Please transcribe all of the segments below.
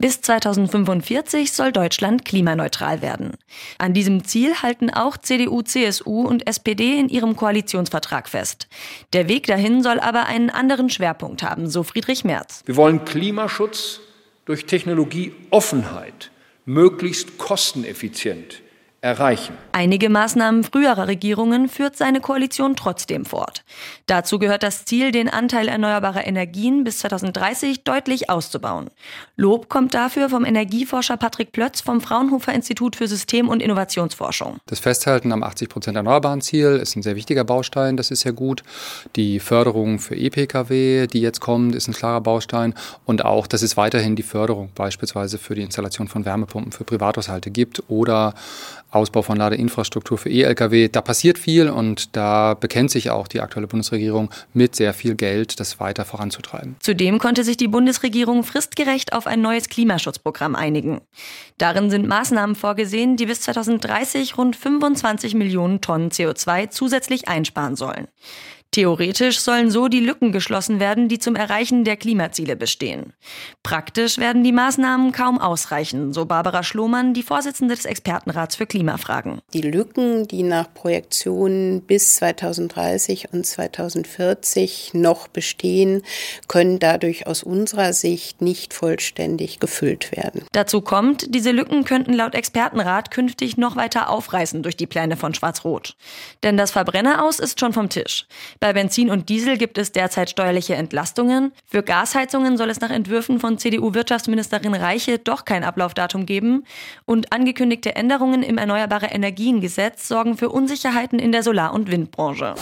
Bis 2045 soll Deutschland klimaneutral werden. An diesem Ziel halten auch CDU, CSU und SPD in ihrem Koalitionsvertrag fest. Der Weg dahin soll aber einen anderen Schwerpunkt haben, so Friedrich Merz. Wir wollen Klimaschutz durch Technologieoffenheit möglichst kosteneffizient erreichen. Einige Maßnahmen früherer Regierungen führt seine Koalition trotzdem fort. Dazu gehört das Ziel, den Anteil erneuerbarer Energien bis 2030 deutlich auszubauen. Lob kommt dafür vom Energieforscher Patrick Plötz vom Fraunhofer-Institut für System- und Innovationsforschung. Das Festhalten am 80% erneuerbaren Ziel ist ein sehr wichtiger Baustein, das ist ja gut. Die Förderung für E-Pkw, die jetzt kommt, ist ein klarer Baustein. Und auch, dass es weiterhin die Förderung beispielsweise für die Installation von Wärmepumpen für Privathaushalte gibt oder Ausbau von Ladeinfrastruktur für E-Lkw. Da passiert viel und da bekennt sich auch die aktuelle Bundesregierung mit sehr viel Geld, das weiter voranzutreiben. Zudem konnte sich die Bundesregierung fristgerecht auf ein neues Klimaschutzprogramm einigen. Darin sind Maßnahmen vorgesehen, die bis 2030 rund 25 Millionen Tonnen CO2 zusätzlich einsparen sollen. Theoretisch sollen so die Lücken geschlossen werden, die zum Erreichen der Klimaziele bestehen. Praktisch werden die Maßnahmen kaum ausreichen, so Barbara Schlohmann, die Vorsitzende des Expertenrats für Klimafragen. Die Lücken, die nach Projektionen bis 2030 und 2040 noch bestehen, können dadurch aus unserer Sicht nicht vollständig gefüllt werden. Dazu kommt, diese Lücken könnten laut Expertenrat künftig noch weiter aufreißen durch die Pläne von Schwarz-Rot. Denn das Verbrenneraus ist schon vom Tisch. Bei Benzin und Diesel gibt es derzeit steuerliche Entlastungen. Für Gasheizungen soll es nach Entwürfen von CDU-Wirtschaftsministerin Reiche doch kein Ablaufdatum geben. Und angekündigte Änderungen im Erneuerbare-Energien-Gesetz sorgen für Unsicherheiten in der Solar- und Windbranche.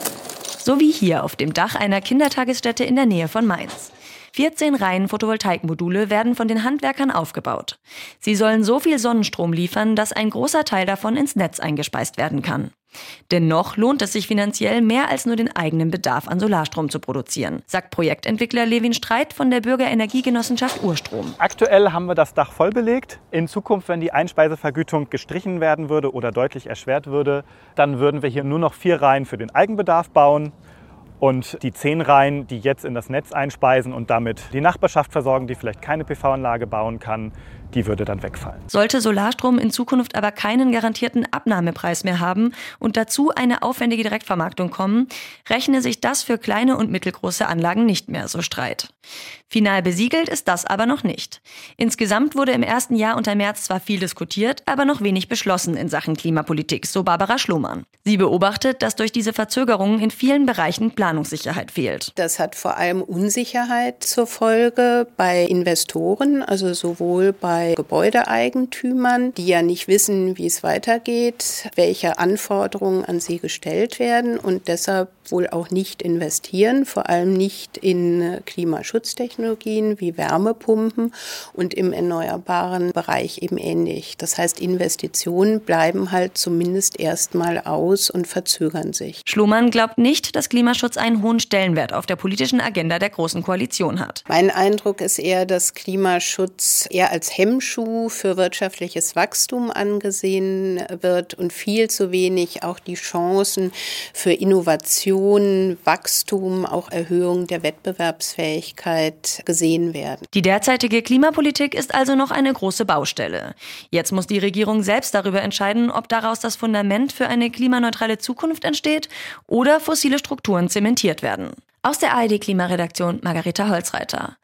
So wie hier auf dem Dach einer Kindertagesstätte in der Nähe von Mainz. 14 Reihen Photovoltaikmodule werden von den Handwerkern aufgebaut. Sie sollen so viel Sonnenstrom liefern, dass ein großer Teil davon ins Netz eingespeist werden kann. Dennoch lohnt es sich finanziell mehr als nur den eigenen Bedarf an Solarstrom zu produzieren, sagt Projektentwickler Levin Streit von der Bürgerenergiegenossenschaft Urstrom. Aktuell haben wir das Dach voll belegt. In Zukunft, wenn die Einspeisevergütung gestrichen werden würde oder deutlich erschwert würde, dann würden wir hier nur noch 4 Reihen für den Eigenbedarf bauen. Und die 10 Reihen, die jetzt in das Netz einspeisen und damit die Nachbarschaft versorgen, die vielleicht keine PV-Anlage bauen kann, die würde dann wegfallen. Sollte Solarstrom in Zukunft aber keinen garantierten Abnahmepreis mehr haben und dazu eine aufwendige Direktvermarktung kommen, rechne sich das für kleine und mittelgroße Anlagen nicht mehr, so Streit. Final besiegelt ist das aber noch nicht. Insgesamt wurde im ersten Jahr unter Merz zwar viel diskutiert, aber noch wenig beschlossen in Sachen Klimapolitik, so Barbara Schlohmann. Sie beobachtet, dass durch diese Verzögerungen in vielen Bereichen Planungssicherheit fehlt. Das hat vor allem Unsicherheit zur Folge bei Investoren, also sowohl bei Gebäudeeigentümern, die ja nicht wissen, wie es weitergeht, welche Anforderungen an sie gestellt werden und deshalb wohl auch nicht investieren, vor allem nicht in Klimaschutztechnologien wie Wärmepumpen und im erneuerbaren Bereich eben ähnlich. Das heißt, Investitionen bleiben halt zumindest erstmal aus und verzögern sich. Schlohmann glaubt nicht, dass Klimaschutz einen hohen Stellenwert auf der politischen Agenda der Großen Koalition hat. Mein Eindruck ist eher, dass Klimaschutz eher als Hemmschuh für wirtschaftliches Wachstum angesehen wird und viel zu wenig auch die Chancen für Innovation, Wachstum, auch Erhöhung der Wettbewerbsfähigkeit gesehen werden. Die derzeitige Klimapolitik ist also noch eine große Baustelle. Jetzt muss die Regierung selbst darüber entscheiden, ob daraus das Fundament für eine klimaneutrale Zukunft entsteht oder fossile Strukturen zementiert werden. Aus der ARD-Klimaredaktion Margareta Holzreiter.